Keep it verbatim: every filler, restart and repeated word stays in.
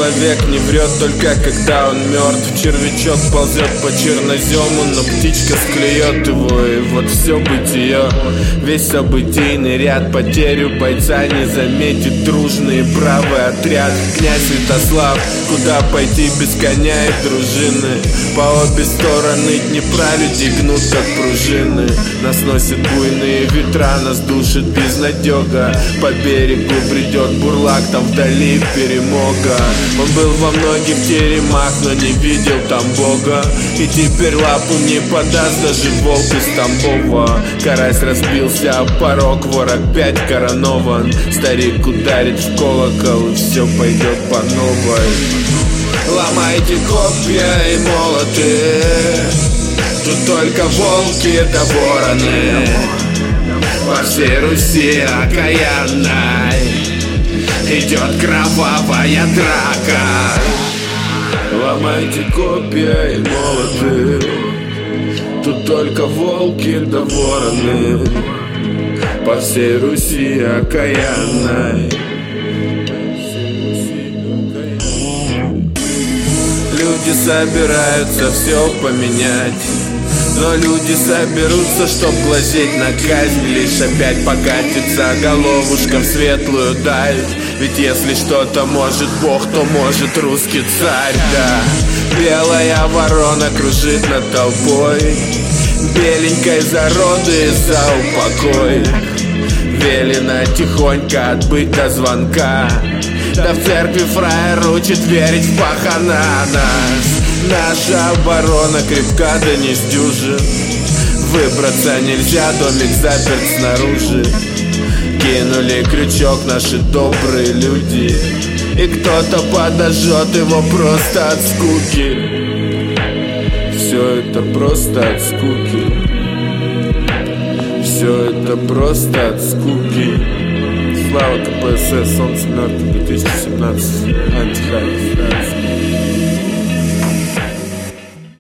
человек не врет только когда он мертв. Червячок ползет по чернозему, но птичка склюет его. И вот все бытие, весь событийный ряд. Потерю бойца не заметит дружный и правый отряд. Князь Святослав, куда пойти без коня и дружины? По обе стороны Днепра люди гнут как пружины. Нас носят буйные ветра, нас душит безнадега. По берегу бредет бурлак, там вдали перемога. Он был во многих теремах, но не видел там Бога. И теперь лапу не подаст даже волк из Тамбова. Карась разбился об порог, вор опять коронован. Старик ударит в колокол, и все пойдет по новой. Ломайте копья и молоты, тут только волки да вороны. По всей Руси окаянной идет кровавая драка. Ломайте копья и молоты, тут только волки да вороны. По всей Руси окаянной. Люди собираются все поменять, но люди соберутся, чтоб глазеть на казнь. Лишь опять покатится головушка в светлую даль. Ведь если что-то может Бог, то может русский царь, да. Белая ворона кружит над толпой, беленькой зароды за упокой. Велено тихонько отбыть до звонка, да в церкви фраер учит верить в пахана нас. Наша оборона крепка, да не сдюжин. Выбраться нельзя, домик заперт снаружи. Кинули крючок наши добрые люди, и кто-то подожжет его просто от скуки. Все это просто от скуки. Все это просто от скуки. Слава ка пэ эс эс, солнце мертвых, две тысячи семнадцать, антихайп.